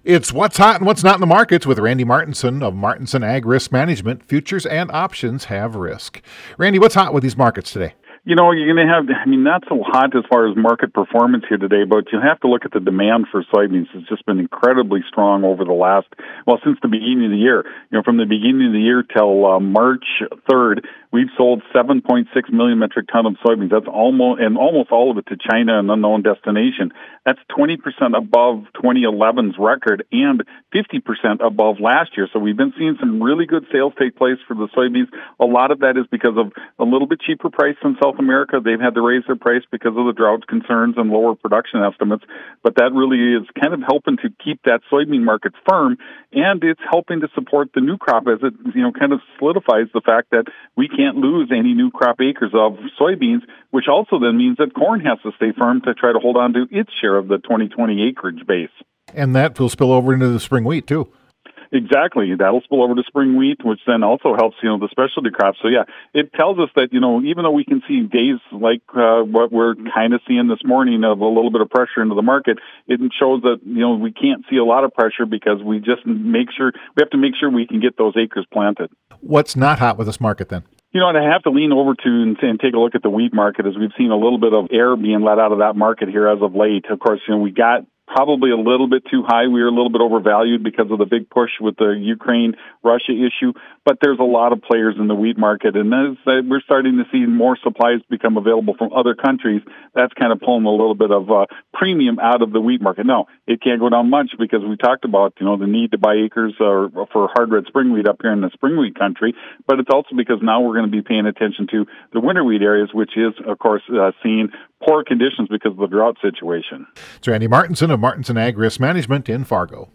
It's what's hot and what's not in the markets with Randy Martinson of Martinson Ag Risk Management. Futures and options have risk. Randy, what's hot with these markets today? You're going to have, not so hot as far as market performance here today, but you have to look at the demand for soybeans. It's just been incredibly strong over the since the beginning of the year. From the beginning of the year till March 3rd, we've sold 7.6 million metric ton of soybeans. That's almost all of it to China, an unknown destination. That's 20% above 2011's record and 50% above last year. So we've been seeing some really good sales take place for the soybeans. A lot of that is because of a little bit cheaper price than South America. They've had to raise their price because of the drought concerns and lower production estimates, but that really is kind of helping to keep that soybean market firm, and it's helping to support the new crop as it kind of solidifies the fact that we can't lose any new crop acres of soybeans, which also then means that corn has to stay firm to try to hold on to its share of the 2020 acreage base. And that will spill over into the spring wheat too. Exactly. That'll spill over to spring wheat, which then also helps, the specialty crops. So, yeah, it tells us that, even though we can see days like what we're kind of seeing this morning of a little bit of pressure into the market, it shows that, we can't see a lot of pressure because we have to make sure we can get those acres planted. What's not hot with this market then? And I have to lean over to and take a look at the wheat market as we've seen a little bit of air being let out of that market here as of late. Of course, we got probably a little bit too high. We were a little bit overvalued because of the big push with the Ukraine-Russia issue. But there's a lot of players in the wheat market, and as we're starting to see more supplies become available from other countries, that's kind of pulling a little bit of premium out of the wheat market. No, it can't go down much because we talked about the need to buy acres for hard red spring wheat up here in the spring wheat country, but it's also because now we're going to be paying attention to the winter wheat areas, which is, of course, seeing poor conditions because of the drought situation. It's Randy Martinson of Martinson Ag Risk Management in Fargo.